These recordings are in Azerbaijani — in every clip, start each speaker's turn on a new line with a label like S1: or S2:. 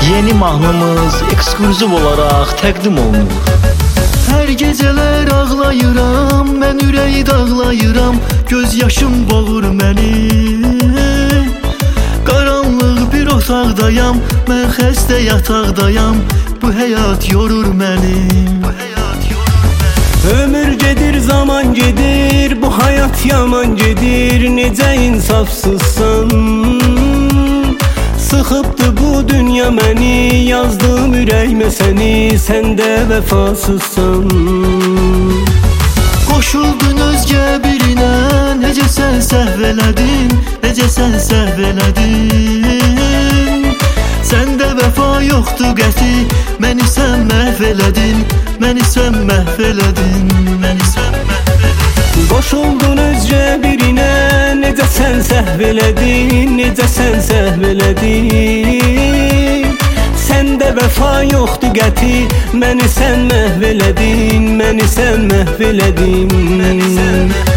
S1: Yeni mahnımız ekskluziv olaraq təqdim olunur. Hər gecələr ağlayıram, mən ürəyi dağlayıram, göz yaşım boğur məni. Qaranlıq bir otaqdayam, mən xəstə yataqdayam, bu həyat yorur məni.
S2: Ömür gedir, zaman gedir, bu hayat yaman gedir, necə insafsızsan. Sıxıbdı bu dünya məni, yazdım ürəyimə səni, sən də vəfasızsan.
S1: Qoşuldun özgə birinə, necə sən səhv elədin, necə sən səhv elədin. Səndə vəfa yoxdur qəti, məni sən məhv elədin, məni sən məhv elədin, məni sən məhv elədin.
S2: Qoşuldun özgə birinə, necə sən səhv elədin, necə sən səhv elədin. Səndə vəfa yoxdur qəti, məni sən məhv elədin, məni sən məhv elədin, məni sən məhv elədin.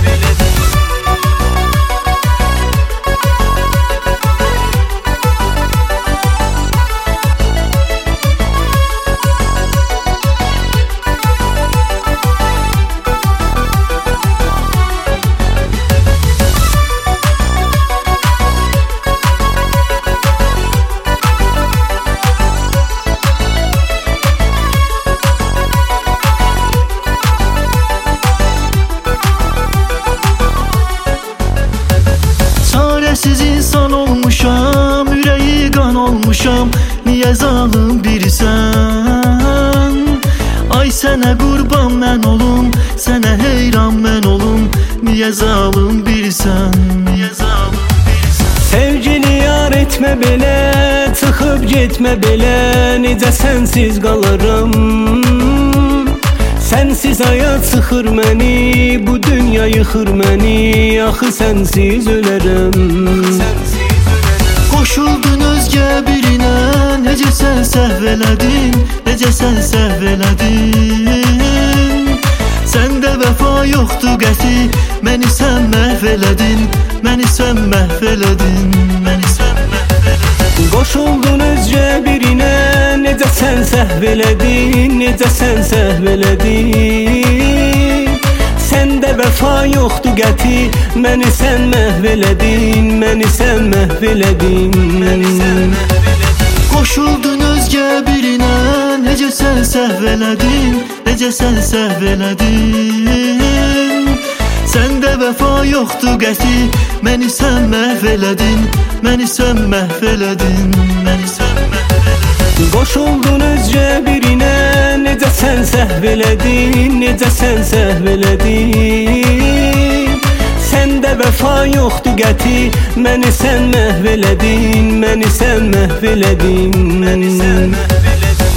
S1: Siz insan olmuşam, ürəyi qan olmuşam, niyə zalım birsən? Ay sənə qurban mən olum, sənə heyran mən olum, niyə zalım birsən? Niyə zalım birsən?
S2: Sevgini yar etmə belə, çıxıb getmə belə, necə sənsiz qalaram. Sənsiz həyat sıxır məni, bu dünya yıxır məni, axı sənsiz ölərəm.
S1: Qoşuldun özgə birinə, necə sən səhv elədin, necə sən səhv elədin. Səndə vəfa yoxdur qəti, məni sən məhv elədin, məni sən məhv elədin, məni sən məhv elədin.
S2: Qoşuldun özgə birinə, necə sən səhv elədin, necə sən səhv elədin. Səndə vəfa yoxdur qəti, məni sən məhv elədin, məni sən məhv elədin, məni sən məhv elədin.
S1: Qoşuldun özgə birinə, necə sən səhv elədin, necə sən səhv elədin. Səndə vəfa yoxdur qəti, məni sən məhv elədin, məni sən məhv elədin, məni sən məhv elədin.
S2: Qoşuldun özgə birinə, necə sən səhv elədin, necə sən səhv elədin. Səndə vəfa yoxdur qəti, məni sən məhv elədin, məni sən məhv elədin, məni sən məhv elədin.